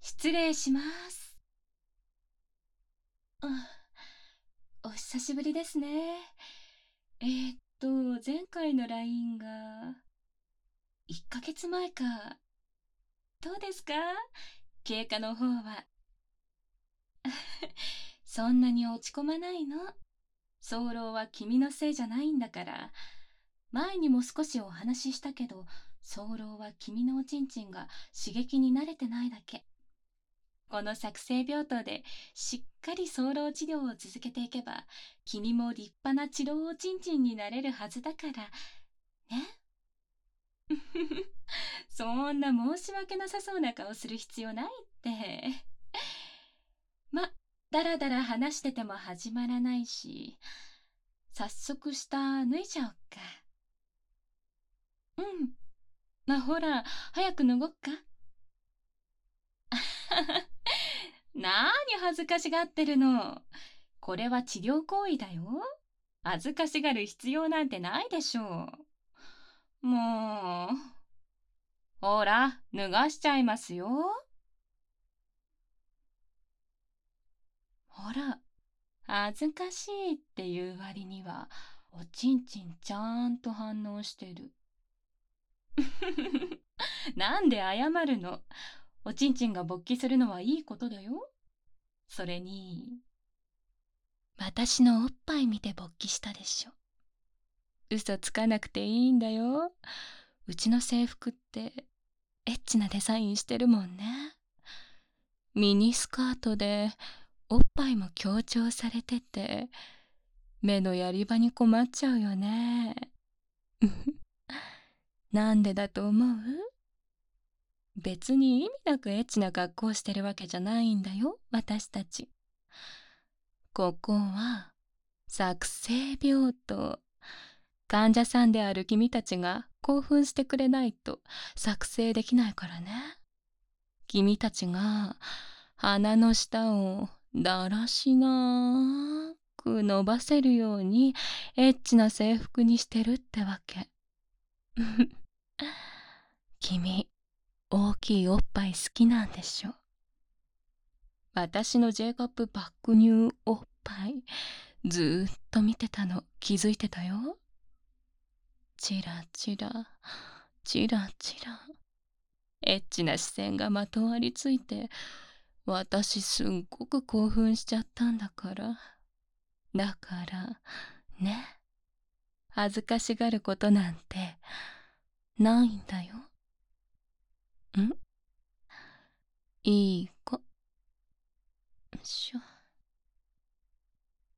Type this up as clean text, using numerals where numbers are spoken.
失礼します。あ、お久しぶりですね。前回の LINE が1ヶ月前か。どうですか、経過の方は。そんなに落ち込まないの。早漏は君のせいじゃないんだから。前にも少しお話ししたけど、早漏は君のおちんちんが刺激に慣れてないだけ。この作成病棟でしっかり早漏治療を続けていけば、君も立派な治療おちんちんになれるはずだからね。そんな申し訳なさそうな顔する必要ないって。ま、だらだら話してても始まらないし、早速下脱いじゃおっか。うん。ほら、早く脱ごっか。なに恥ずかしがってるの。これは治療行為だよ。恥ずかしがる必要なんてないでしょう。もう。ほら、脱がしちゃいますよ。ほら、恥ずかしいっていう割には、おちんちんちゃんと反応してる。なんで謝るの。おちんちんが勃起するのはいいことだよ。それに、私のおっぱい見て勃起したでしょ。嘘つかなくていいんだよ。うちの制服ってエッチなデザインしてるもんね。ミニスカートでおっぱいも強調されてて、目のやり場に困っちゃうよね。なんでだと思う？別に意味なくエッチな格好してるわけじゃないんだよ、私たち。ここは作成病棟。患者さんである君たちが興奮してくれないと作成できないからね。君たちが鼻の下をだらしなく伸ばせるようにエッチな制服にしてるってわけ。君、大きいおっぱい好きなんでしょ。私の J カップ爆乳おっぱいずーっと見てたの気づいてたよ。チラチラチラチラ、エッチな視線がまとわりついて、私すっごく興奮しちゃったんだから。だからね、恥ずかしがることなんてないんだよ。ん、いい子。